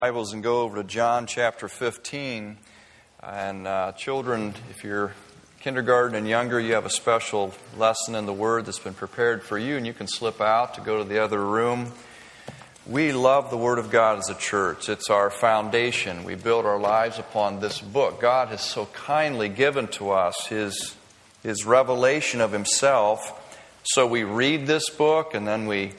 Bibles and go over to John chapter 15. And children, if you're kindergarten and younger, you have a special lesson in the Word that's been prepared for you, and you can slip out to go to the other room. We love the Word of God as a church. It's our foundation. We build our lives upon this book. God has so kindly given to us His revelation of Himself. So we read this book, and then we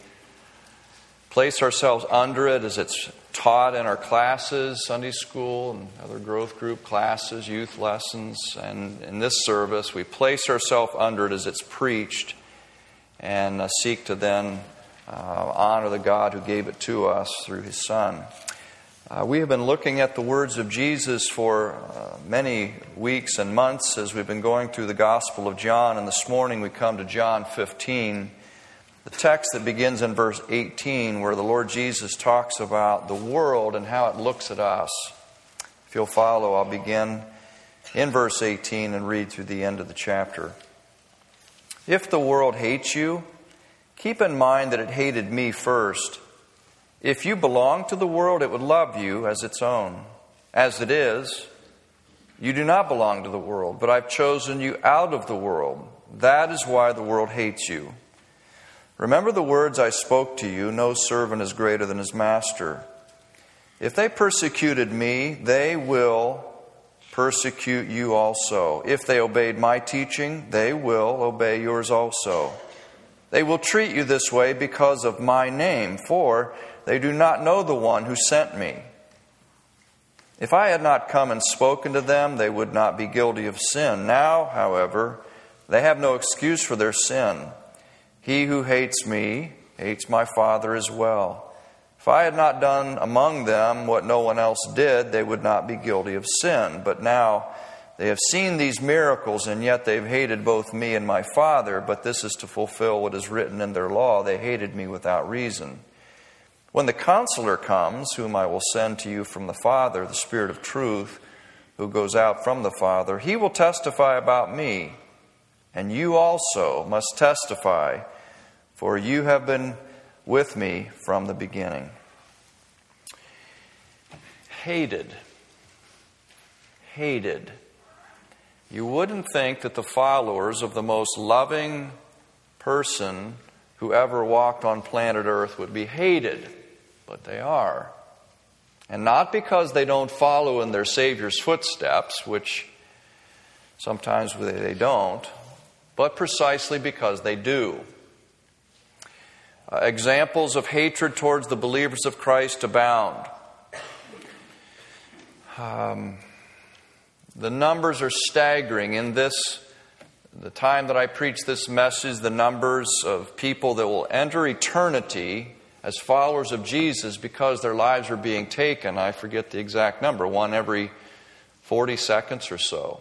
place ourselves under it as it's taught in our classes, Sunday school and other growth group classes, youth lessons, and in this service we place ourselves under it as it's preached and seek to then honor the God who gave it to us through His Son. We have been looking at the words of Jesus for many weeks and months as we've been going through the Gospel of John, and this morning we come to John 15. The text that begins in verse 18, where the Lord Jesus talks about the world and how it looks at us. If you'll follow, I'll begin in verse 18 and read through the end of the chapter. If the world hates you, keep in mind that it hated me first. If you belong to the world, it would love you as its own. As it is, you do not belong to the world, but I've chosen you out of the world. That is why the world hates you. Remember the words I spoke to you, no servant is greater than his master. If they persecuted me, they will persecute you also. If they obeyed my teaching, they will obey yours also. They will treat you this way because of my name, for they do not know the one who sent me. If I had not come and spoken to them, they would not be guilty of sin. Now, however, they have no excuse for their sin. He who hates me hates my Father as well. If I had not done among them what no one else did, they would not be guilty of sin. But now they have seen these miracles, and yet they've hated both me and my Father. But this is to fulfill what is written in their law. They hated me without reason. When the Counselor comes, whom I will send to you from the Father, the Spirit of truth, who goes out from the Father, He will testify about me. And you also must testify, for you have been with me from the beginning. Hated. You wouldn't think that the followers of the most loving person who ever walked on planet Earth would be hated, but they are. And not because they don't follow in their Savior's footsteps, which sometimes they don't, but precisely because they do. Examples of hatred towards the believers of Christ abound. The numbers are staggering. In the time that I preach this message, the numbers of people that will enter eternity as followers of Jesus because their lives are being taken, I forget the exact number, one every 40 seconds or so.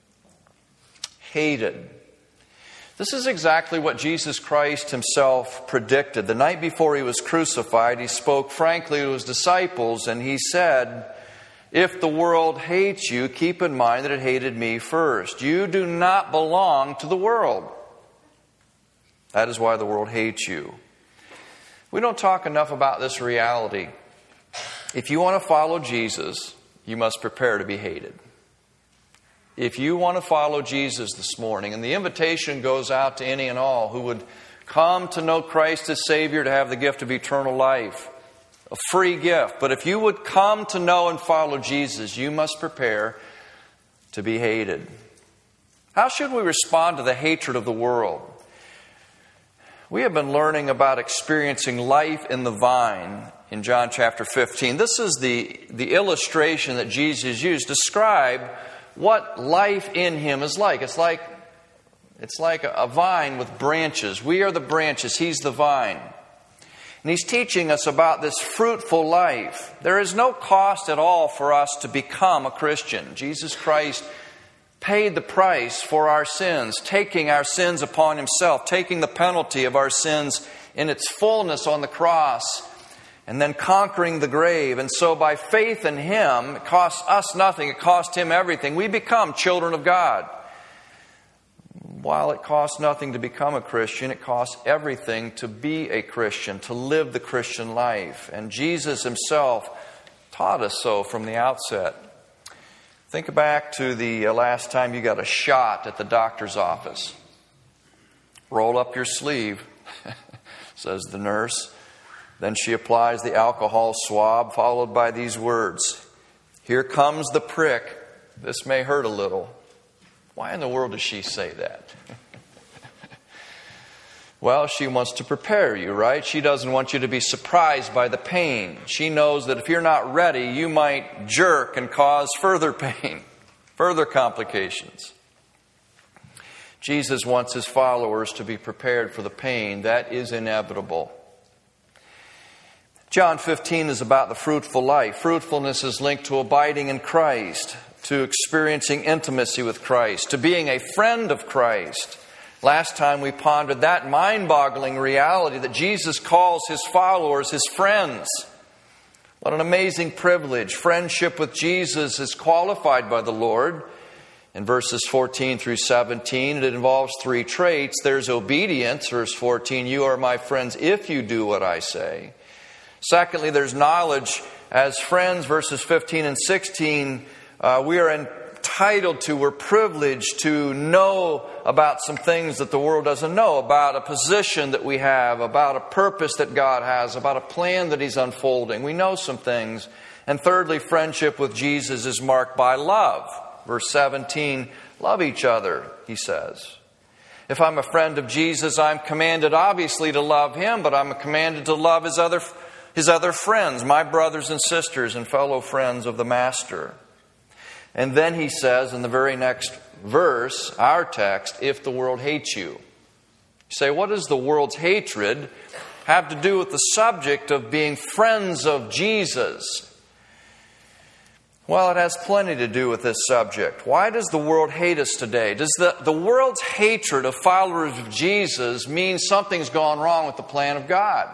Hated. This is exactly what Jesus Christ Himself predicted. The night before He was crucified, He spoke frankly to His disciples, and He said, if the world hates you, keep in mind that it hated me first. You do not belong to the world. That is why the world hates you. We don't talk enough about this reality. If you want to follow Jesus, you must prepare to be hated. If you want to follow Jesus this morning, and the invitation goes out to any and all who would come to know Christ as Savior to have the gift of eternal life, a free gift. But if you would come to know and follow Jesus, you must prepare to be hated. How should we respond to the hatred of the world? We have been learning about experiencing life in the vine in John chapter 15. This is the illustration that Jesus used to describe what life in Him is like. It's like a vine with branches. We are the branches. He's the vine. And He's teaching us about this fruitful life. There is no cost at all for us to become a Christian. Jesus Christ paid the price for our sins, taking our sins upon Himself, taking the penalty of our sins in its fullness on the cross, and then conquering the grave. And so by faith in Him, it costs us nothing, it costs Him everything. We become children of God. While it costs nothing to become a Christian, it costs everything to be a Christian, to live the Christian life. And Jesus Himself taught us so from the outset. Think back to the last time you got a shot at the doctor's office. Roll up your sleeve, says the nurse. Then she applies the alcohol swab, followed by these words, "Here comes the prick. This may hurt a little." Why in the world does she say that? Well, she wants to prepare you, right? She doesn't want you to be surprised by the pain. She knows that if you're not ready, you might jerk and cause further pain, further complications. Jesus wants His followers to be prepared for the pain that is inevitable. John 15 is about the fruitful life. Fruitfulness is linked to abiding in Christ, to experiencing intimacy with Christ, to being a friend of Christ. Last time we pondered that mind-boggling reality that Jesus calls His followers His friends. What an amazing privilege. Friendship with Jesus is qualified by the Lord. In verses 14 through 17, it involves three traits. There's obedience, verse 14, "You are my friends if you do what I say." Secondly, there's knowledge. As friends, verses 15 and 16, we are entitled to, we're privileged to know about some things that the world doesn't know, about a position that we have, about a purpose that God has, about a plan that He's unfolding. We know some things. And thirdly, friendship with Jesus is marked by love. Verse 17, "Love each other," He says. If I'm a friend of Jesus, I'm commanded obviously to love Him, but I'm commanded to love His other friends, my brothers and sisters and fellow friends of the Master. And then He says in the very next verse, our text, "If the world hates you." You say, what does the world's hatred have to do with the subject of being friends of Jesus? Well, it has plenty to do with this subject. Why does the world hate us today? Does the world's hatred of followers of Jesus mean something's gone wrong with the plan of God?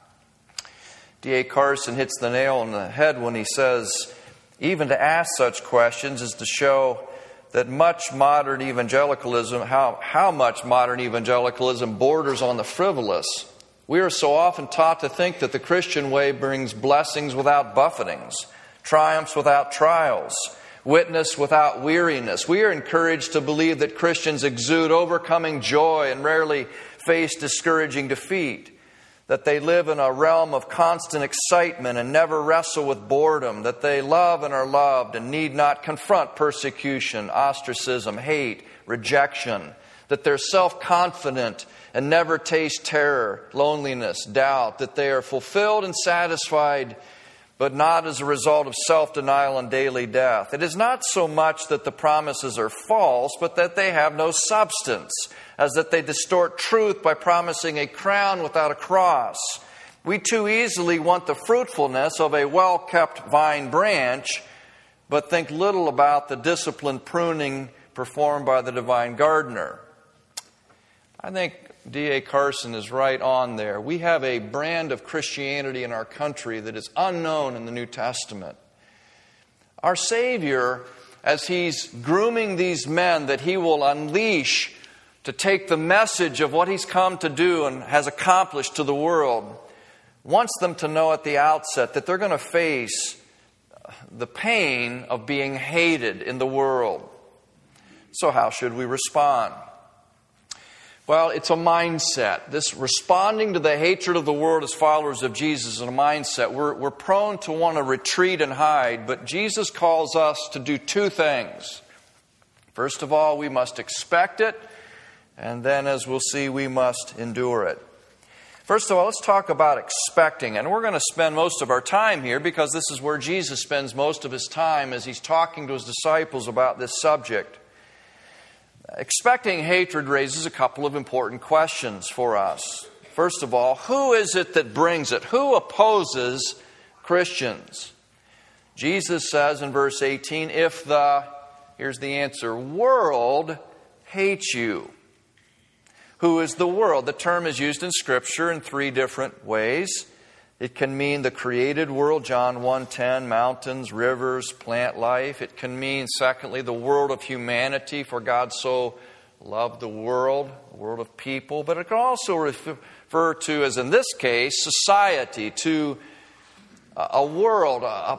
D.A. Carson hits the nail on the head when he says, even to ask such questions is to show that much modern evangelicalism, how much modern evangelicalism borders on the frivolous. We are so often taught to think that the Christian way brings blessings without buffetings, triumphs without trials, witness without weariness. We are encouraged to believe that Christians exude overcoming joy and rarely face discouraging defeat, that they live in a realm of constant excitement and never wrestle with boredom, that they love and are loved and need not confront persecution, ostracism, hate, rejection, that they're self-confident and never taste terror, loneliness, doubt, that they are fulfilled and satisfied, but not as a result of self-denial and daily death. It is not so much that the promises are false, but that they have no substance, as that they distort truth by promising a crown without a cross. We too easily want the fruitfulness of a well-kept vine branch, but think little about the disciplined pruning performed by the divine gardener. I think D.A. Carson is right on there. We have a brand of Christianity in our country that is unknown in the New Testament. Our Savior, as He's grooming these men that He will unleash to take the message of what He's come to do and has accomplished to the world, wants them to know at the outset that they're going to face the pain of being hated in the world. So how should we respond? Well, it's a mindset. This responding to the hatred of the world as followers of Jesus is a mindset. We're prone to want to retreat and hide, but Jesus calls us to do two things. First of all, we must expect it, and then, as we'll see, we must endure it. First of all, let's talk about expecting. And we're going to spend most of our time here because this is where Jesus spends most of His time as He's talking to His disciples about this subject. Expecting hatred raises a couple of important questions for us. First of all, who is it that brings it? Who opposes Christians? Jesus says in verse 18, if here's the answer, world hates you. Who is the world? The term is used in Scripture in three different ways. It can mean the created world, John 1:10, mountains, rivers, plant life. It can mean, secondly, the world of humanity, for God so loved the world of people. But it can also refer to, as in this case, society, to a world,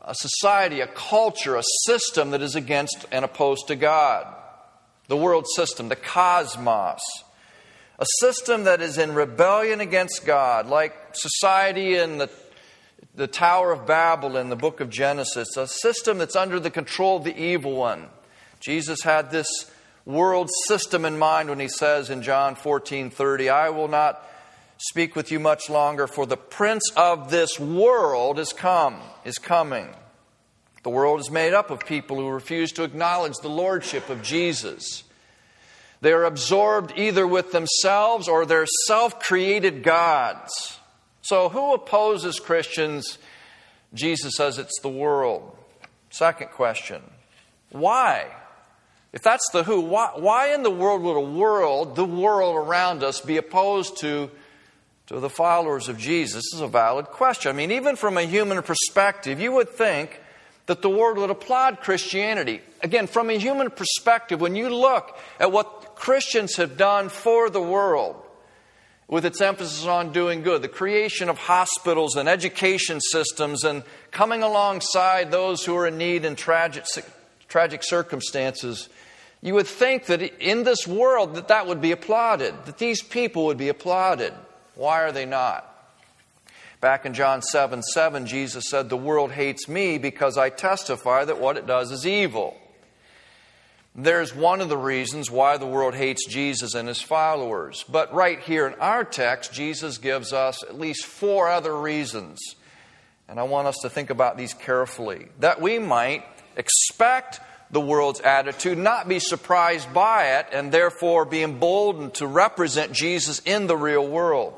a society, a culture, a system that is against and opposed to God. The world system, the cosmos. A system that is in rebellion against God, like society in the Tower of Babel in the book of Genesis. A system that's under the control of the evil one. Jesus had this world system in mind when He says in John 14:30, I will not speak with you much longer, for the prince of this world is coming. The world is made up of people who refuse to acknowledge the lordship of Jesus. They are absorbed either with themselves or their self-created gods. So who opposes Christians? Jesus says it's the world. Second question, why? If that's the who, why in the world would the world around us, be opposed to the followers of Jesus? This is a valid question. I mean, even from a human perspective, you would think that the world would applaud Christianity. Again, from a human perspective, when you look at what Christians have done for the world, with its emphasis on doing good, the creation of hospitals and education systems and coming alongside those who are in need in tragic circumstances, you would think that in this world that would be applauded, that these people would be applauded. Why are they not? Back in John 7:7, Jesus said, the world hates me because I testify that what it does is evil. There's one of the reasons why the world hates Jesus and His followers. But right here in our text, Jesus gives us at least 4 other reasons. And I want us to think about these carefully. That we might expect the world's attitude, not be surprised by it, and therefore be emboldened to represent Jesus in the real world.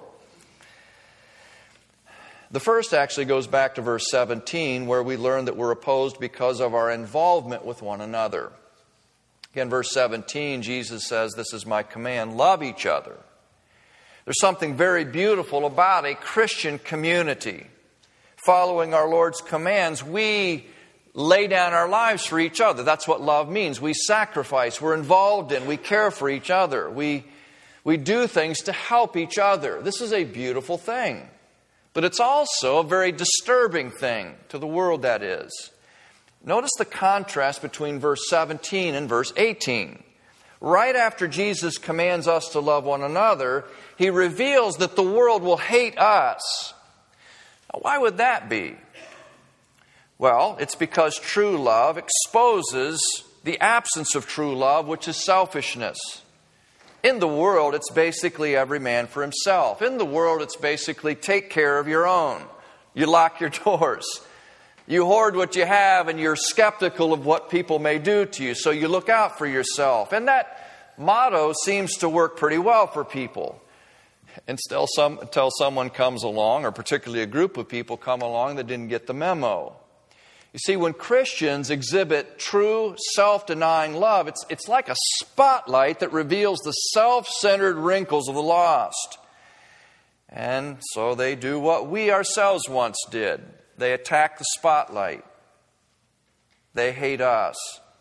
The first actually goes back to verse 17, where we learn that we're opposed because of our involvement with one another. Again, verse 17, Jesus says, this is my command, love each other. There's something very beautiful about a Christian community. Following our Lord's commands, we lay down our lives for each other. That's what love means. We sacrifice, we're involved in, we care for each other. We do things to help each other. This is a beautiful thing. But it's also a very disturbing thing to the world, that is. Notice the contrast between verse 17 and verse 18. Right after Jesus commands us to love one another, He reveals that the world will hate us. Now, why would that be? Well, it's because true love exposes the absence of true love, which is selfishness. In the world, it's basically every man for himself. In the world, it's basically take care of your own. You lock your doors. You hoard what you have, and you're skeptical of what people may do to you, so you look out for yourself. And that motto seems to work pretty well for people. Until someone comes along, or particularly a group of people come along that didn't get the memo. You see, when Christians exhibit true self-denying love, it's like a spotlight that reveals the self-centered wrinkles of the lost. And so they do what we ourselves once did. They attack the spotlight. They hate us.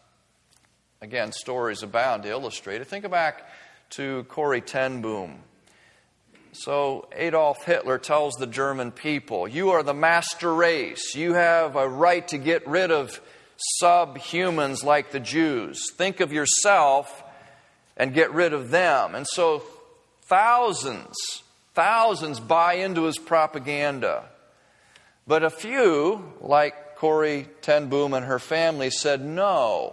Again, stories abound to illustrate it. Think back to Corrie ten Boom. So Adolf Hitler tells the German people, you are the master race. You have a right to get rid of subhumans like the Jews. Think of yourself and get rid of them. And so thousands buy into his propaganda. But a few, like Corrie ten Boom and her family, said no.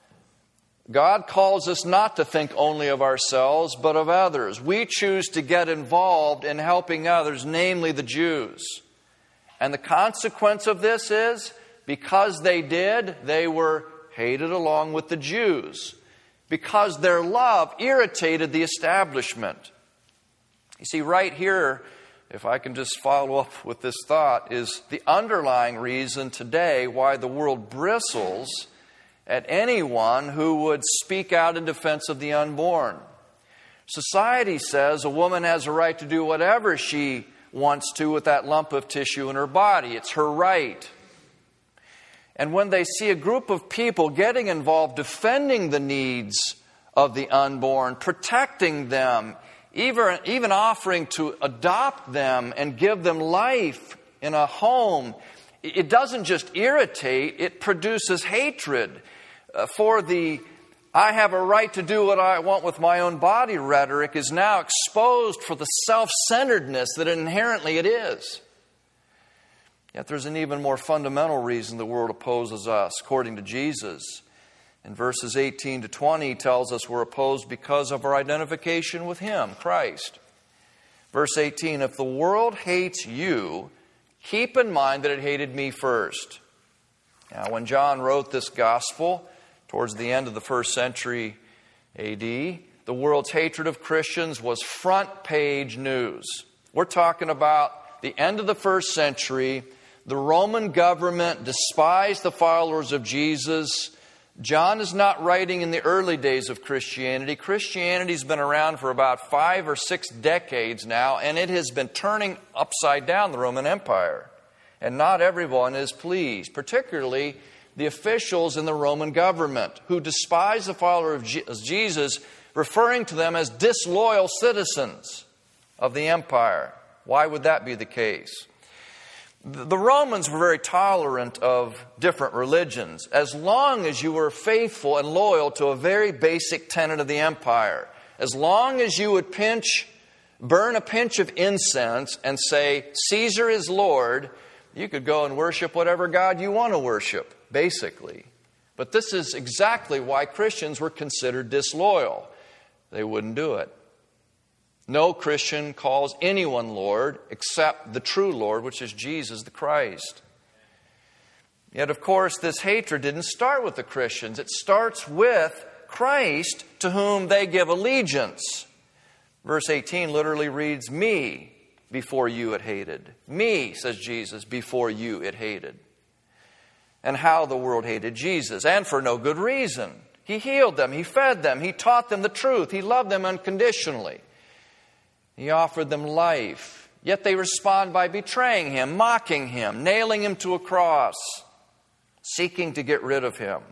God calls us not to think only of ourselves, but of others. We choose to get involved in helping others, namely the Jews. And the consequence of this is, because they did, they were hated along with the Jews. Because their love irritated the establishment. You see, right here, if I can just follow up with this thought, is the underlying reason today why the world bristles at anyone who would speak out in defense of the unborn. Society says a woman has a right to do whatever she wants to with that lump of tissue in her body. It's her right. And when they see a group of people getting involved, defending the needs of the unborn, protecting them, even offering to adopt them and give them life in a home, it doesn't just irritate, it produces hatred for the "I have a right to do what I want with my own body" rhetoric is now exposed for the self-centeredness that inherently it is. Yet there's an even more fundamental reason the world opposes us, according to Jesus. In verses 18 to 20, he tells us we're opposed because of our identification with Him, Christ. Verse 18, if the world hates you, keep in mind that it hated me first. Now, when John wrote this gospel, towards the end of the first century A.D., the world's hatred of Christians was front page news. We're talking about the end of the first century. The Roman government despised the followers of Jesus. John is not writing in the early days of Christianity. Christianity's been around for about 5 or 6 decades now, and it has been turning upside down the Roman Empire. And not everyone is pleased, particularly the officials in the Roman government who despise the follower of Jesus, referring to them as disloyal citizens of the empire. Why would that be the case? The Romans were very tolerant of different religions as long as you were faithful and loyal to a very basic tenet of the empire. As long as you would burn a pinch of incense and say, Caesar is Lord, you could go and worship whatever God you want to worship, basically. But this is exactly why Christians were considered disloyal. They wouldn't do it. No Christian calls anyone Lord except the true Lord, which is Jesus the Christ. Yet, of course, this hatred didn't start with the Christians. It starts with Christ, to whom they give allegiance. Verse 18 literally reads, me before you it hated. Me, says Jesus, before you it hated. And how the world hated Jesus, and for no good reason. He healed them, He fed them, He taught them the truth, He loved them unconditionally. He offered them life, yet they respond by betraying Him, mocking Him, nailing Him to a cross, seeking to get rid of Him.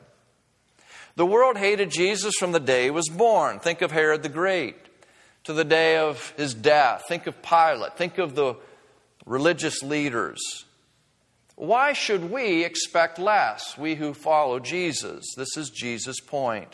The world hated Jesus from the day He was born. Think of Herod the Great. To the day of His death. Think of Pilate. Think of the religious leaders. Why should we expect less, we who follow Jesus? This is Jesus' point.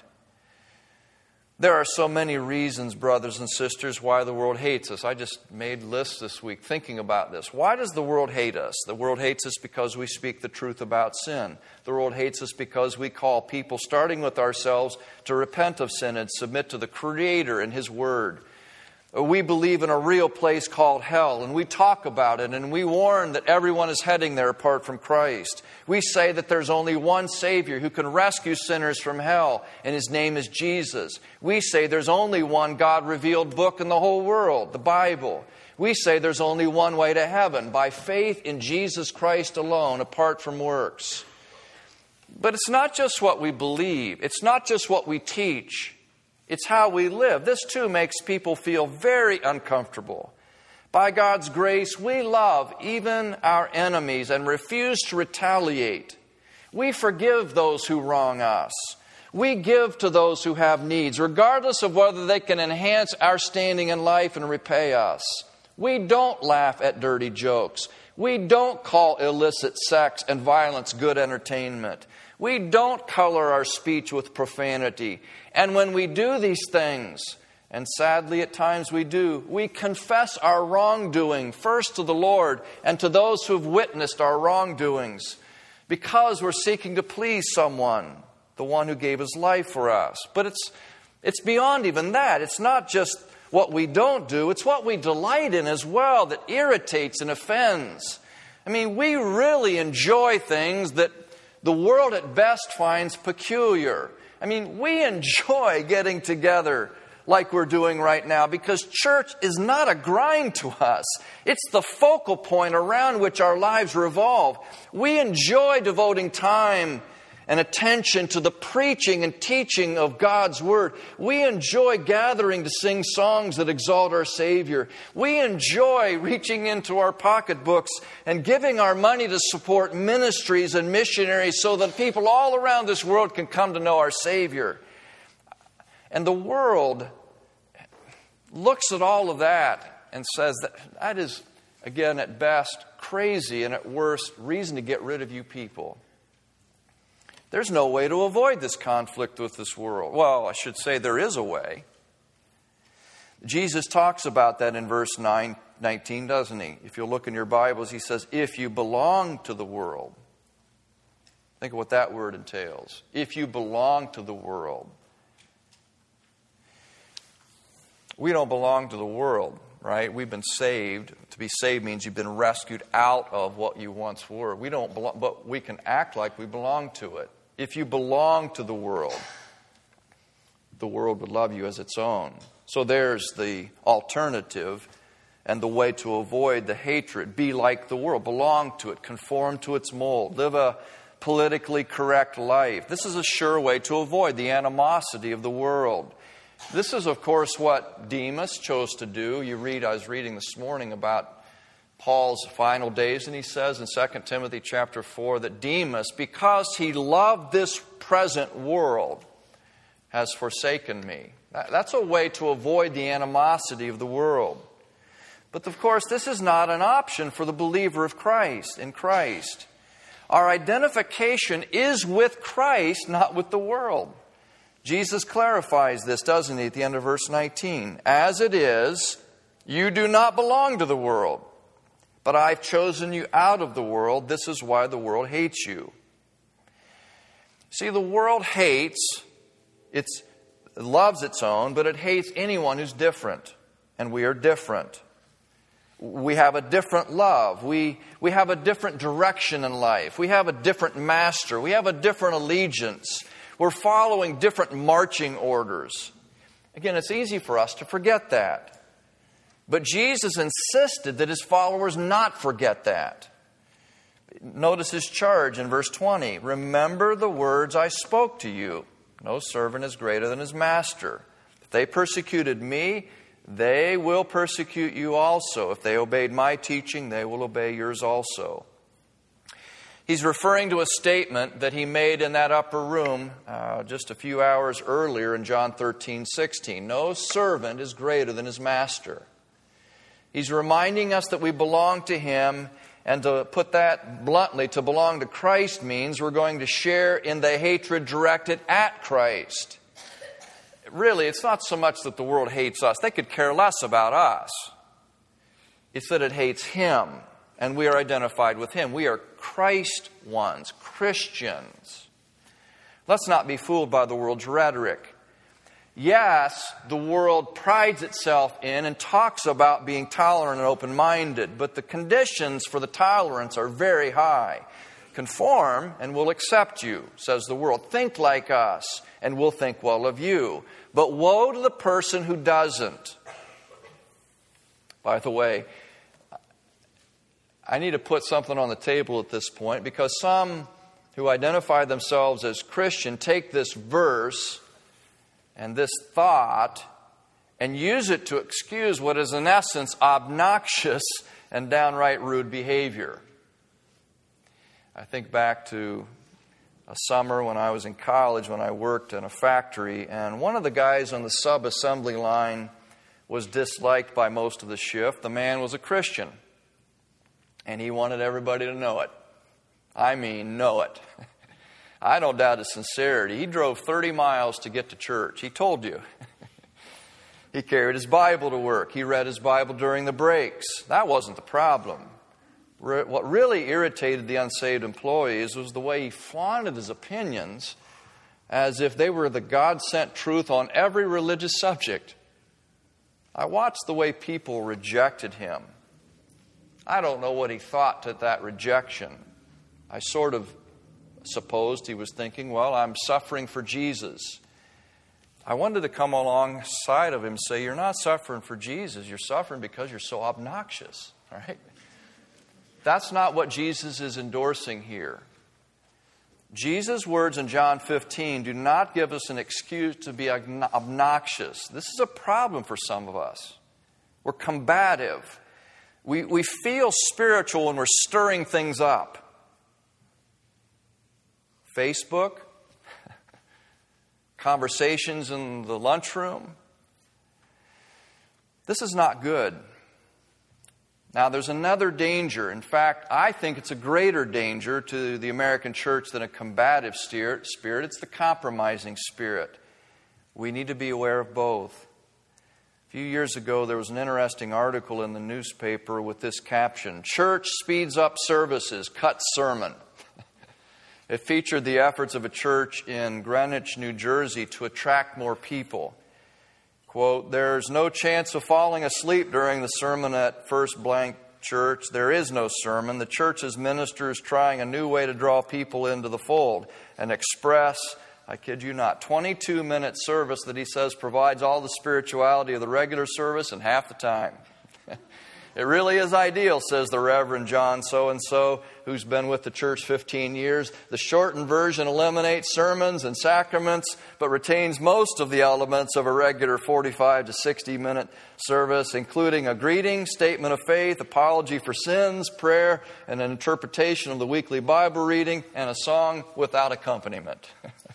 There are so many reasons, brothers and sisters, why the world hates us. I just made lists this week thinking about this. Why does the world hate us? The world hates us because we speak the truth about sin. The world hates us because we call people, starting with ourselves, to repent of sin and submit to the Creator and His Word. We believe in a real place called hell, and we talk about it, and we warn that everyone is heading there apart from Christ. We say that there's only one Savior who can rescue sinners from hell, and His name is Jesus. We say there's only one God-revealed book in the whole world, the Bible. We say there's only one way to heaven, by faith in Jesus Christ alone, apart from works. But it's not just what we believe. It's not just what we teach. It's how we live. This too makes people feel very uncomfortable. By God's grace, we love even our enemies and refuse to retaliate. We forgive those who wrong us. We give to those who have needs, regardless of whether they can enhance our standing in life and repay us. We don't laugh at dirty jokes. We don't call illicit sex and violence good entertainment. We don't color our speech with profanity. And when we do these things, and sadly at times we do, we confess our wrongdoing first to the Lord and to those who have witnessed our wrongdoings, because we're seeking to please someone, the one who gave His life for us. But it's beyond even that. It's not just what we don't do, it's what we delight in as well that irritates and offends. I mean, we really enjoy things that the world at best finds peculiar. I mean, we enjoy getting together like we're doing right now because church is not a grind to us. It's the focal point around which our lives revolve. We enjoy devoting time and attention to the preaching and teaching of God's Word. We enjoy gathering to sing songs that exalt our Savior. We enjoy reaching into our pocketbooks and giving our money to support ministries and missionaries so that people all around this world can come to know our Savior. And the world looks at all of that and says that is, again, at best, crazy and at worst reason to get rid of you people. There's no way to avoid this conflict with this world. Well, I should say there is a way. Jesus talks about that in verse 19, doesn't he? If you look in your Bibles, he says, if you belong to the world. Think of what that word entails. If you belong to the world. We don't belong to the world, right? We've been saved. To be saved means you've been rescued out of what you once were. We don't belong, but we can act like we belong to it. If you belong to the world would love you as its own. So there's the alternative and the way to avoid the hatred. Be like the world. Belong to it. Conform to its mold. Live a politically correct life. This is a sure way to avoid the animosity of the world. This is, of course, what Demas chose to do. I was reading this morning about Paul's final days, and he says in 2 Timothy chapter 4 that Demas, because he loved this present world, has forsaken me. That's a way to avoid the animosity of the world. But of course, this is not an option for the believer of Christ, in Christ. Our identification is with Christ, not with the world. Jesus clarifies this, doesn't he, at the end of verse 19? As it is, you do not belong to the world, but I've chosen you out of the world. This is why the world hates you. See, the world loves its own, but it hates anyone who's different. And we are different. We have a different love. We have a different direction in life. We have a different master. We have a different allegiance. We're following different marching orders. Again, it's easy for us to forget that. But Jesus insisted that his followers not forget that. Notice his charge in verse 20. Remember the words I spoke to you. No servant is greater than his master. If they persecuted me, they will persecute you also. If they obeyed my teaching, they will obey yours also. He's referring to a statement that he made in that upper room just a few hours earlier in John 13:16. No servant is greater than his master. He's reminding us that we belong to him, and to put that bluntly, to belong to Christ means we're going to share in the hatred directed at Christ. Really, it's not so much that the world hates us. They could care less about us. It's that it hates him, and we are identified with him. We are Christ ones, Christians. Let's not be fooled by the world's rhetoric. Yes, the world prides itself in and talks about being tolerant and open-minded, but the conditions for the tolerance are very high. Conform and we'll accept you, says the world. Think like us and we'll think well of you. But woe to the person who doesn't. By the way, I need to put something on the table at this point, because some who identify themselves as Christian take this verse and this thought and use it to excuse what is in essence obnoxious and downright rude behavior. I think back to a summer when I was in college, when I worked in a factory, and one of the guys on the sub-assembly line was disliked by most of the shift. The man was a Christian, and he wanted everybody to know it. I mean, know it. I don't doubt his sincerity. He drove 30 miles to get to church. He told you. He carried his Bible to work. He read his Bible during the breaks. That wasn't the problem. What really irritated the unsaved employees was the way he flaunted his opinions as if they were the God-sent truth on every religious subject. I watched the way people rejected him. I don't know what he thought to that rejection. I sort of supposed he was thinking, well, I'm suffering for Jesus. I wanted to come alongside of him and say, you're not suffering for Jesus. You're suffering because you're so obnoxious. All right? That's not what Jesus is endorsing here. Jesus' words in John 15 do not give us an excuse to be obnoxious. This is a problem for some of us. We're combative. We feel spiritual when we're stirring things up. Facebook, conversations in the lunchroom. This is not good. Now, there's another danger. In fact, I think it's a greater danger to the American church than a combative spirit. It's the compromising spirit. We need to be aware of both. A few years ago, there was an interesting article in the newspaper with this caption: "Church speeds up services, cuts sermon." It featured the efforts of a church in Greenwich, New Jersey to attract more people. Quote, "There's no chance of falling asleep during the sermon at First Blank Church. There is no sermon. The church's ministers trying a new way to draw people into the fold and express, I kid you not, 22-minute service that he says provides all the spirituality of the regular service in half the time." It really is ideal, says the Reverend John so-and-so, who's been with the church 15 years. The shortened version eliminates sermons and sacraments, but retains most of the elements of a regular 45 to 60-minute service, including a greeting, statement of faith, apology for sins, prayer, and an interpretation of the weekly Bible reading, and a song without accompaniment.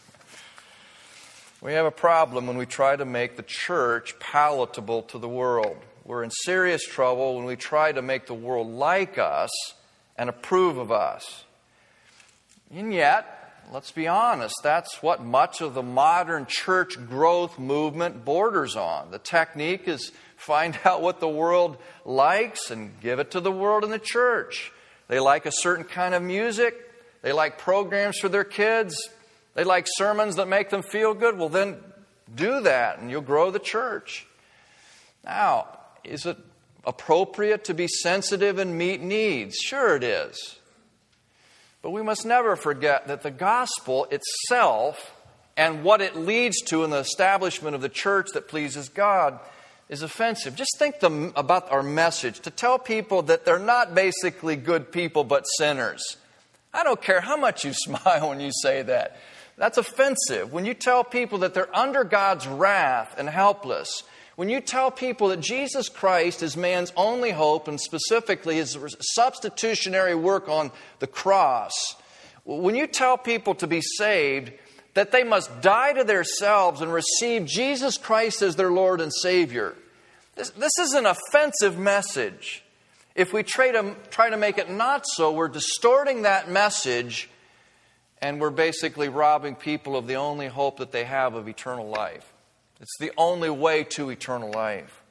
We have a problem when we try to make the church palatable to the world. We're in serious trouble when we try to make the world like us and approve of us. And yet, let's be honest, that's what much of the modern church growth movement borders on. The technique is find out what the world likes and give it to the world in the church. They like a certain kind of music. They like programs for their kids. They like sermons that make them feel good. Well, then do that and you'll grow the church. Now, is it appropriate to be sensitive and meet needs? Sure it is. But we must never forget that the gospel itself and what it leads to in the establishment of the church that pleases God is offensive. Just think about our message, to tell people that they're not basically good people but sinners. I don't care how much you smile when you say that. That's offensive. When you tell people that they're under God's wrath and helpless, when you tell people that Jesus Christ is man's only hope, and specifically his substitutionary work on the cross, when you tell people to be saved, that they must die to themselves and receive Jesus Christ as their Lord and Savior, this is an offensive message. If we try to make it not so, we're distorting that message, and we're basically robbing people of the only hope that they have of eternal life. It's the only way to eternal life.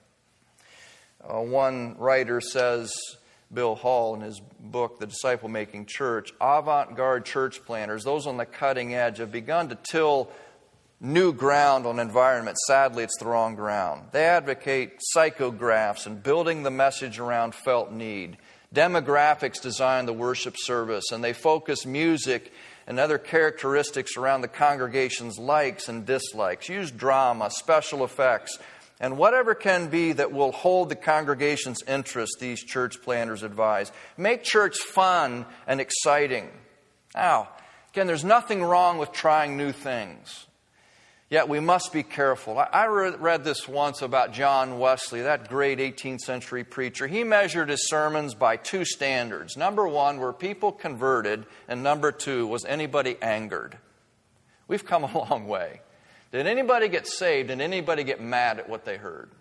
One writer says, Bill Hall, in his book, The Disciple-Making Church, avant-garde church planners, those on the cutting edge, have begun to till new ground on environment. Sadly, it's the wrong ground. They advocate psychographs and building the message around felt need. Demographics design the worship service, and they focus music and other characteristics around the congregation's likes and dislikes. Use drama, special effects, and whatever can be that will hold the congregation's interest, these church planners advise. Make church fun and exciting. Now, again, there's nothing wrong with trying new things. Yet we must be careful. I read this once about John Wesley, that great 18th century preacher. He measured his sermons by two standards. Number one, were people converted? And number two, was anybody angered? We've come a long way. Did anybody get saved? Did anybody get mad at what they heard?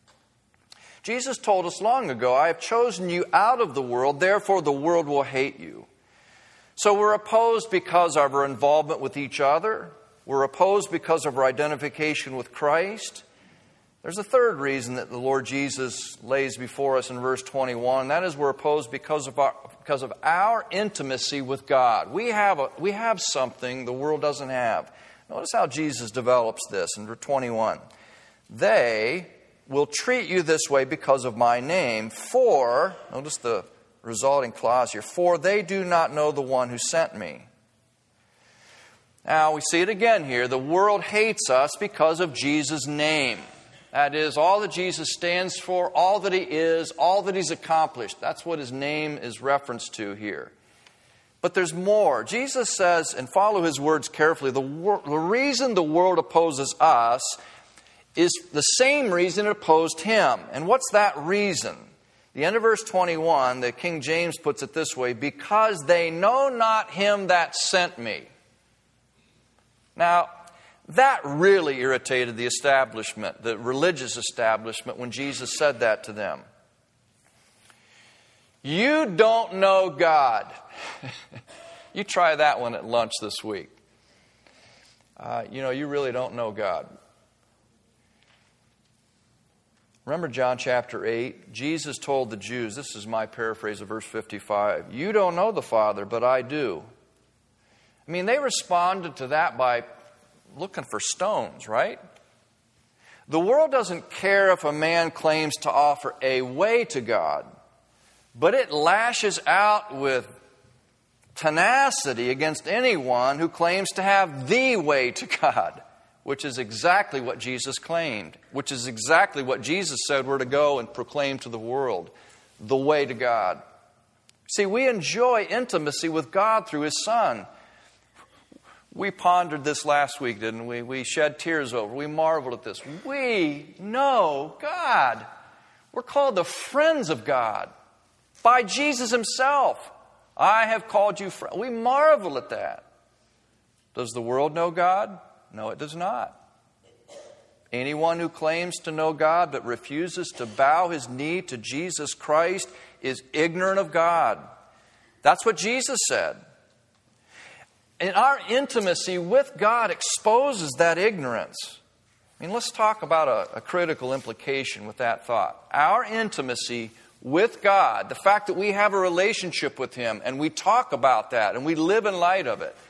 Jesus told us long ago, I have chosen you out of the world, therefore the world will hate you. So we're opposed because of our involvement with each other. We're opposed because of our identification with Christ. There's a third reason that the Lord Jesus lays before us in verse 21, and that is we're opposed because of our intimacy with God. We have something the world doesn't have. Notice how Jesus develops this in verse 21. They will treat you this way because of my name, for, notice the resulting clause here, for they do not know the one who sent me. Now, we see it again here. The world hates us because of Jesus' name. That is, all that Jesus stands for, all that He is, all that He's accomplished. That's what His name is referenced to here. But there's more. Jesus says, and follow His words carefully, the reason the world opposes us is the same reason it opposed Him. And what's that reason? The end of verse 21, the King James puts it this way, because they know not Him that sent me. Now, that really irritated the establishment, the religious establishment, when Jesus said that to them. You don't know God. You try that one at lunch this week. You really don't know God. Remember John chapter 8? Jesus told the Jews, this is my paraphrase of verse 55, you don't know the Father, but I do. I mean, they responded to that by looking for stones, right? The world doesn't care if a man claims to offer a way to God, but it lashes out with tenacity against anyone who claims to have the way to God, which is exactly what Jesus claimed, which is exactly what Jesus said we're to go and proclaim to the world, the way to God. See, we enjoy intimacy with God through His Son. We pondered this last week, didn't we? We shed tears over it. We marveled at this. We know God. We're called the friends of God by Jesus Himself. I have called you friends. We marvel at that. Does the world know God? No, it does not. Anyone who claims to know God but refuses to bow his knee to Jesus Christ is ignorant of God. That's what Jesus said. And our intimacy with God exposes that ignorance. I mean, let's talk about a critical implication with that thought. Our intimacy with God, the fact that we have a relationship with Him and we talk about that and we live in light of it,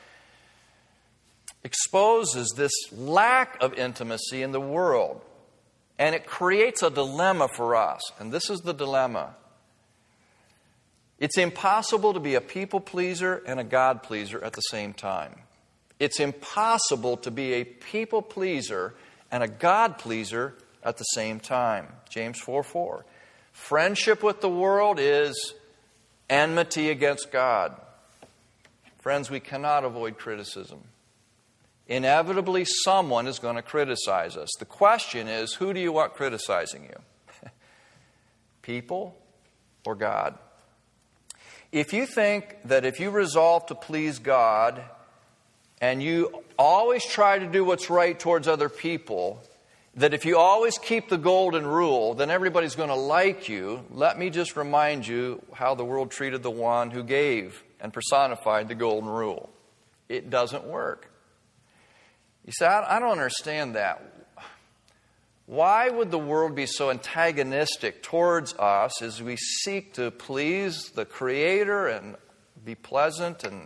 exposes this lack of intimacy in the world. And it creates a dilemma for us. And this is the dilemma. It's impossible to be a people pleaser and a God pleaser at the same time. It's impossible to be a people pleaser and a God pleaser at the same time. James 4:4. Friendship with the world is enmity against God. Friends, we cannot avoid criticism. Inevitably, someone is going to criticize us. The question is, who do you want criticizing you? People or God? If you think that if you resolve to please God and you always try to do what's right towards other people, that if you always keep the golden rule, then everybody's going to like you, let me just remind you how the world treated the one who gave and personified the golden rule. It doesn't work. You say, I don't understand that. Why would the world be so antagonistic towards us as we seek to please the Creator and be pleasant and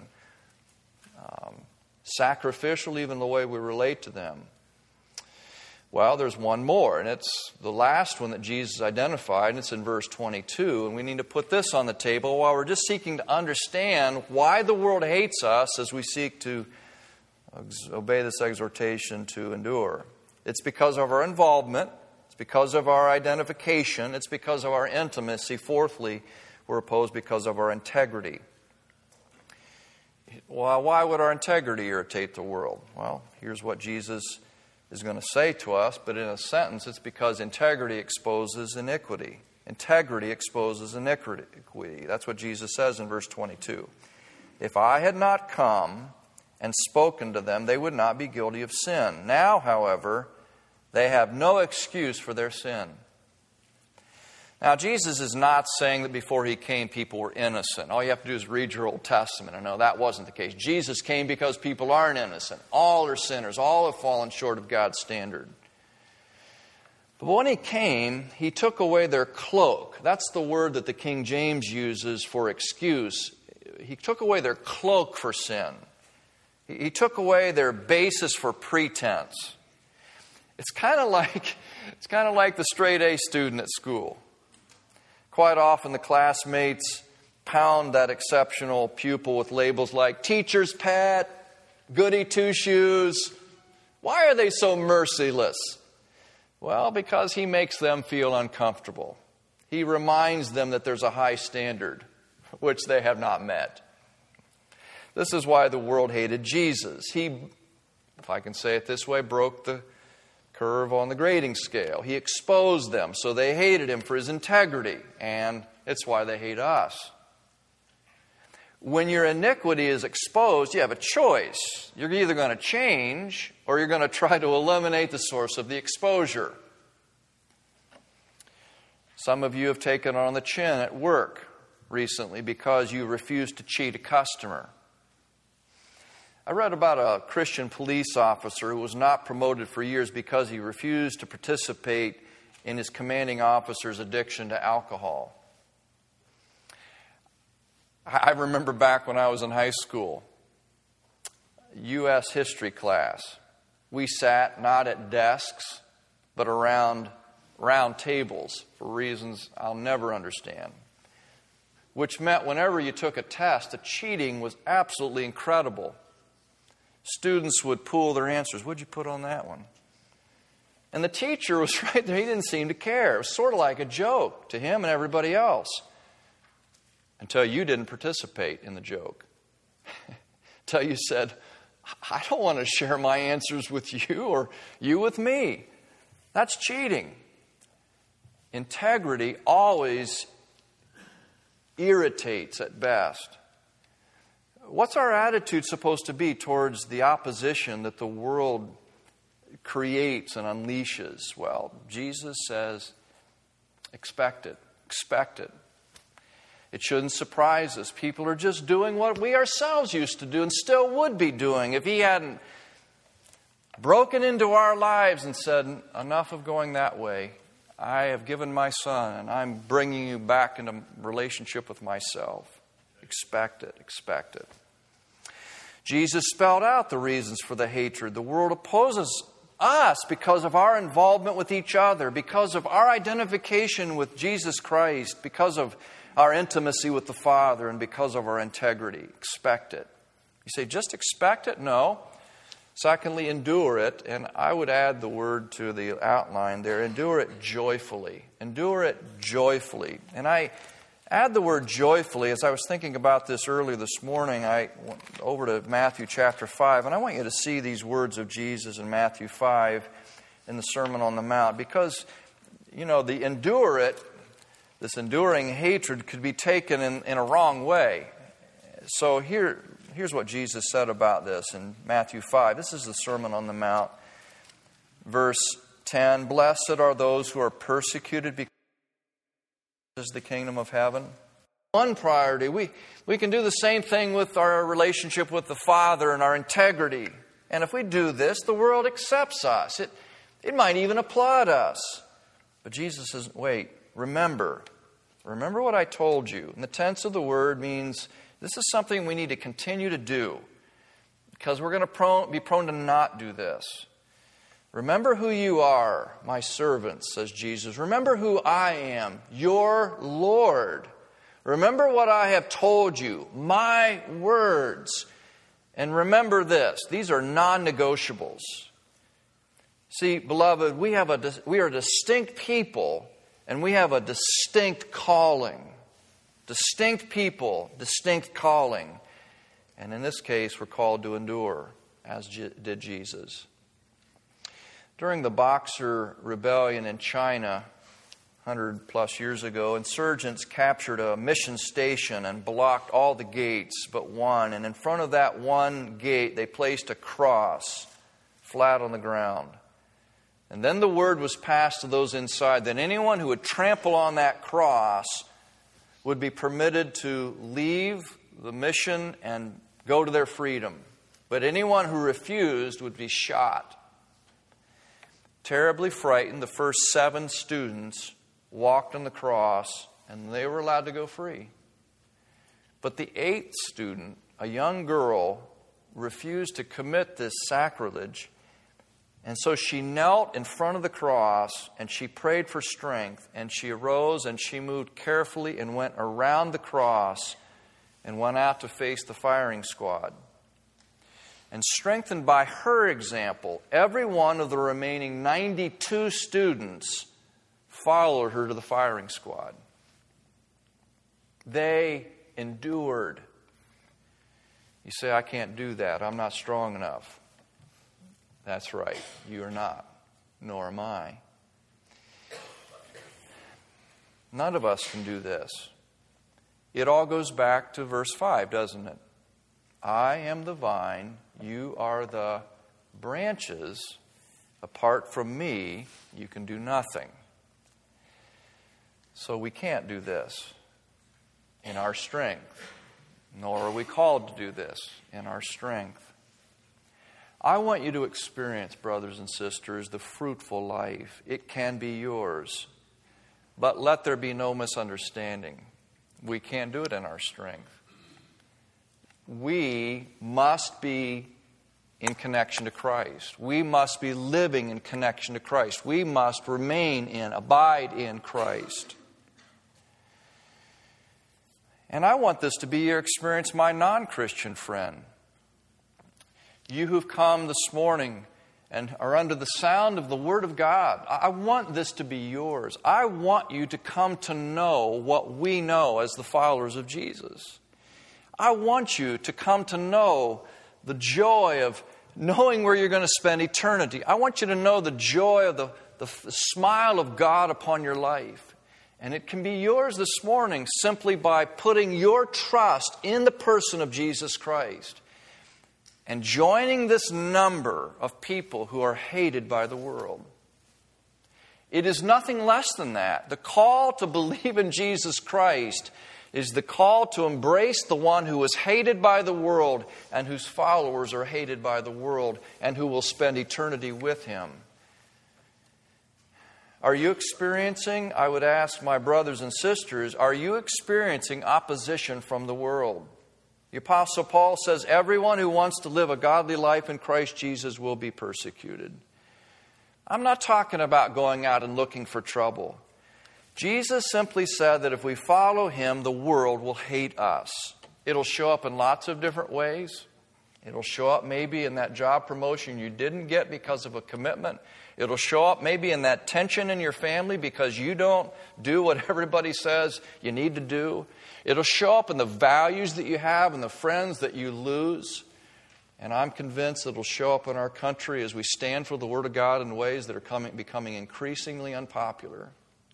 sacrificial even the way we relate to them? Well, there's one more, and it's the last one that Jesus identified, and it's in verse 22. And we need to put this on the table while we're just seeking to understand why the world hates us as we seek to obey this exhortation to endure. It's because of our involvement. It's because of our identification. It's because of our intimacy. Fourthly, we're opposed because of our integrity. Well, why would our integrity irritate the world? Well, here's what Jesus is going to say to us, but in a sentence, it's because integrity exposes iniquity. Integrity exposes iniquity. That's what Jesus says in verse 22. If I had not come and spoken to them, they would not be guilty of sin. Now, however, they have no excuse for their sin. Now, Jesus is not saying that before He came, people were innocent. All you have to do is read your Old Testament and know that wasn't the case. Jesus came because people aren't innocent. All are sinners. All have fallen short of God's standard. But when He came, He took away their cloak. That's the word that the King James uses for excuse. He took away their cloak for sin. He took away their basis for pretense. It's kind of like the straight A student at school. Quite often the classmates pound that exceptional pupil with labels like teacher's pet, goody two-shoes. Why are they so merciless? Well, because he makes them feel uncomfortable. He reminds them that there's a high standard, which they have not met. This is why the world hated Jesus. He, if I can say it this way, broke the curve on the grading scale. He exposed them, so they hated Him for His integrity, and it's why they hate us. When your iniquity is exposed, you have a choice. You're either going to change or you're going to try to eliminate the source of the exposure. Some of you have taken on the chin at work recently because you refused to cheat a customer. I read about a Christian police officer who was not promoted for years because he refused to participate in his commanding officer's addiction to alcohol. I remember back when I was in high school, U.S. history class, we sat not at desks, but around round tables for reasons I'll never understand. Which meant whenever you took a test, the cheating was absolutely incredible. Students would pool their answers. What'd you put on that one? And the teacher was right there. He didn't seem to care. It was sort of like a joke to him and everybody else. Until you didn't participate in the joke. Until you said, I don't want to share my answers with you or you with me. That's cheating. Integrity always irritates at best. What's our attitude supposed to be towards the opposition that the world creates and unleashes? Well, Jesus says, expect it. Expect it. It shouldn't surprise us. People are just doing what we ourselves used to do and still would be doing if He hadn't broken into our lives and said, enough of going that way. I have given my Son and I'm bringing you back into relationship with myself. Expect it. Expect it. Jesus spelled out the reasons for the hatred. The world opposes us because of our involvement with each other, because of our identification with Jesus Christ, because of our intimacy with the Father, and because of our integrity. Expect it. You say, just expect it? No. Secondly, endure it. And I would add the word to the outline there. Endure it joyfully. Endure it joyfully. And I add the word joyfully. As I was thinking about this earlier this morning, I went over to Matthew chapter 5. And I want you to see these words of Jesus in Matthew 5 in the Sermon on the Mount. Because, the endure it, this enduring hatred could be taken in a wrong way. So here's what Jesus said about this in Matthew 5. This is the Sermon on the Mount. Verse 10, blessed are those who are persecuted because is the kingdom of heaven. One priority. We can do the same thing with our relationship with the Father and our integrity. And if we do this, the world accepts us. It might even applaud us. But Jesus says, wait, remember what I told you. And the tense of the word means this is something we need to continue to do because we're going to be prone to not do this. Remember who you are, my servants, says Jesus. Remember who I am, your Lord. Remember what I have told you, my words. And remember this, these are non-negotiables. See, beloved, we are distinct people and we have a distinct calling. Distinct people, distinct calling. And in this case, we're called to endure, as did Jesus. During the Boxer Rebellion in China, 100 plus years ago, insurgents captured a mission station and blocked all the gates but one. And in front of that one gate, they placed a cross flat on the ground. And then the word was passed to those inside that anyone who would trample on that cross would be permitted to leave the mission and go to their freedom. But anyone who refused would be shot. Terribly frightened, the first 7 students walked on the cross and they were allowed to go free. But the 8th student, a young girl, refused to commit this sacrilege. And so she knelt in front of the cross and she prayed for strength. And she arose and she moved carefully and went around the cross and went out to face the firing squad. And strengthened by her example, every one of the remaining 92 students followed her to the firing squad. They endured. You say, I can't do that. I'm not strong enough. That's right. You are not. Nor am I. None of us can do this. It all goes back to verse 5, doesn't it? I am the vine, you are the branches. Apart from me, you can do nothing. So we can't do this. in our strength, nor are we called to do this in our strength. I want you to experience, brothers and sisters, the fruitful life. It can be yours. But let there be no misunderstanding. We can't do it in our strength. We must be in connection to Christ. We must be living in connection to Christ. We must abide in Christ. And I want this to be your experience, my non-Christian friend. You who've come this morning and are under the sound of the Word of God, I want this to be yours. I want you to come to know what we know as the followers of Jesus. I want you to come to know the joy of knowing where you're going to spend eternity. I want you to know the joy of the smile of God upon your life. And it can be yours this morning simply by putting your trust in the person of Jesus Christ and joining this number of people who are hated by the world. It is nothing less than that. The call to believe in Jesus Christ is the call to embrace the one who is hated by the world and whose followers are hated by the world and who will spend eternity with Him. Are you experiencing, I would ask my brothers and sisters, are you experiencing opposition from the world? The Apostle Paul says, everyone who wants to live a godly life in Christ Jesus will be persecuted. I'm not talking about going out and looking for trouble. Jesus simply said that if we follow Him, the world will hate us. It'll show up in lots of different ways. It'll show up maybe in that job promotion you didn't get because of a commitment. It'll show up maybe in that tension in your family because you don't do what everybody says you need to do. It'll show up in the values that you have and the friends that you lose. And I'm convinced it'll show up in our country as we stand for the Word of God in ways that are becoming increasingly unpopular.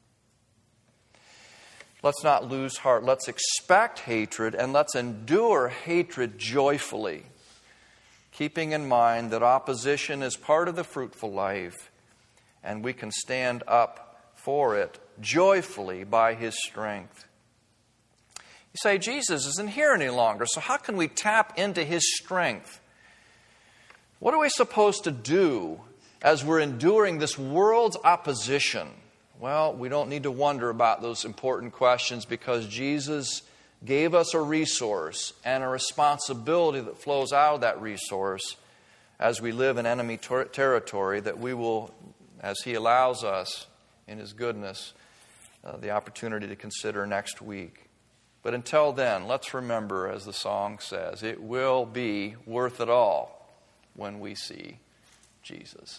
Let's not lose heart. Let's expect hatred and let's endure hatred joyfully, keeping in mind that opposition is part of the fruitful life and we can stand up for it joyfully by His strength. You say, Jesus isn't here any longer, so how can we tap into His strength? What are we supposed to do as we're enduring this world's opposition? Well, we don't need to wonder about those important questions because Jesus gave us a resource and a responsibility that flows out of that resource as we live in enemy territory that we will, as He allows us in His goodness, the opportunity to consider next week. But until then, let's remember, as the song says, it will be worth it all when we see Jesus.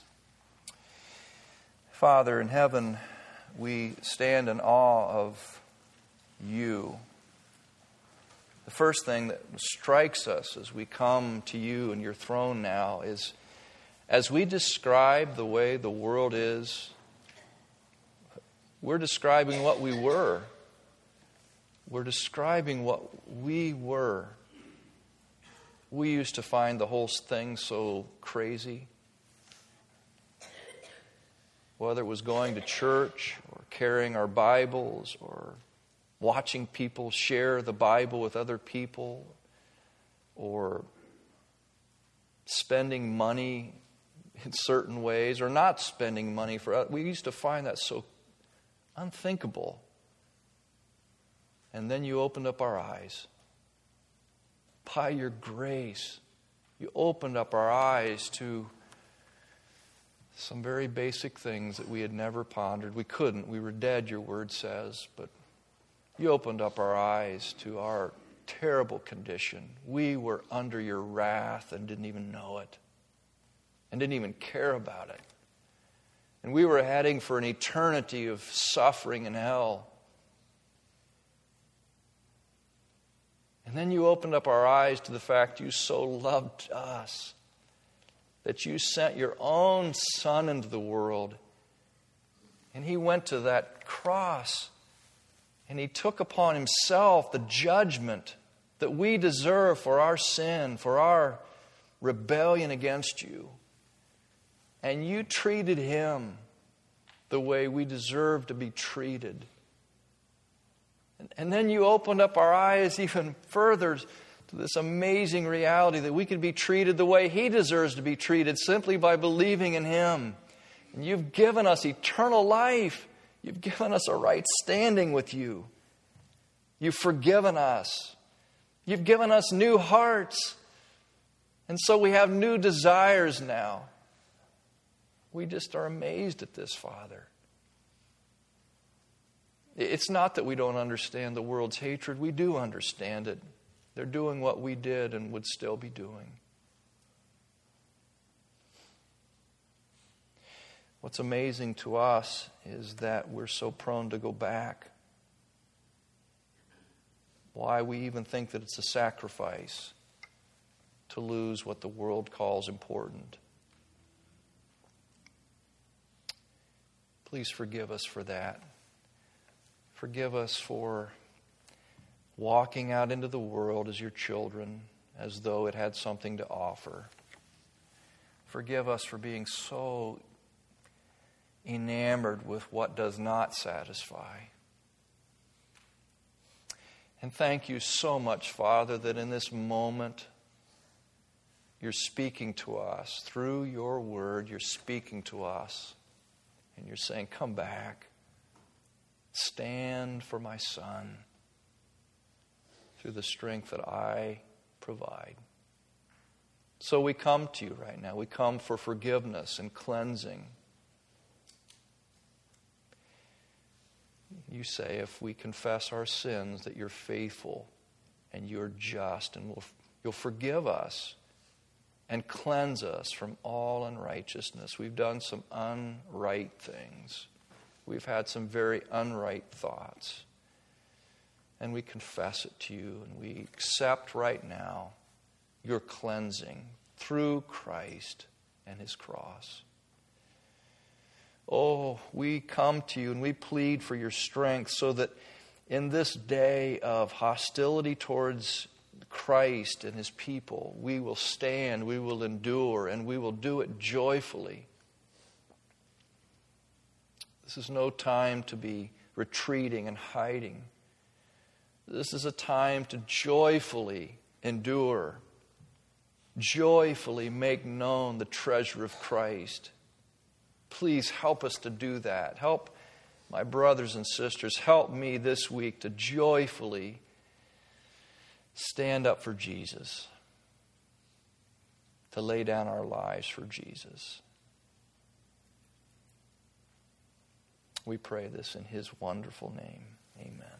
Father in heaven, we stand in awe of You. The first thing that strikes us as we come to You and Your throne now is, as we describe the way the world is, we're describing what we were. We're describing what we were. We used to find the whole thing so crazy. Whether it was going to church or carrying our Bibles or watching people share the Bible with other people or spending money in certain ways or not spending money for others. We used to find that so unthinkable. And then You opened up our eyes. By Your grace, You opened up our eyes to some very basic things that we had never pondered. We couldn't. We were dead, Your Word says. But You opened up our eyes to our terrible condition. We were under Your wrath and didn't even know it. And didn't even care about it. And we were heading for an eternity of suffering in hell. And then You opened up our eyes to the fact You so loved us that You sent Your own Son into the world. And He went to that cross and He took upon Himself the judgment that we deserve for our sin, for our rebellion against You. And You treated Him the way we deserve to be treated. And then you opened up our eyes even further to this amazing reality that we could be treated the way He deserves to be treated simply by believing in Him. And you've given us eternal life. You've given us a right standing with You. You've forgiven us. You've given us new hearts. And so we have new desires now. We just are amazed at this, Father. It's not that we don't understand the world's hatred. We do understand it. They're doing what we did and would still be doing. What's amazing to us is that we're so prone to go back. Why we even think that it's a sacrifice to lose what the world calls important. Please forgive us for that. Forgive us for walking out into the world as Your children, as though it had something to offer. Forgive us for being so enamored with what does not satisfy. And thank You so much, Father, that in this moment You're speaking to us. Through Your word, You're speaking to us. And You're saying, come back. Stand for my Son through the strength that I provide. So we come to You right now. We come for forgiveness and cleansing. You say if we confess our sins that You're faithful and You're just and You'll forgive us and cleanse us from all unrighteousness. We've done some unright things. We've had some very unright thoughts. And we confess it to You, and we accept right now Your cleansing through Christ and His cross. Oh, we come to You and we plead for Your strength so that in this day of hostility towards Christ and His people, we will stand, we will endure, and we will do it joyfully. This is no time to be retreating and hiding. This is a time to joyfully endure, joyfully make known the treasure of Christ. Please help us to do that. Help my brothers and sisters. Help me this week to joyfully stand up for Jesus, to lay down our lives for Jesus. We pray this in His wonderful name. Amen.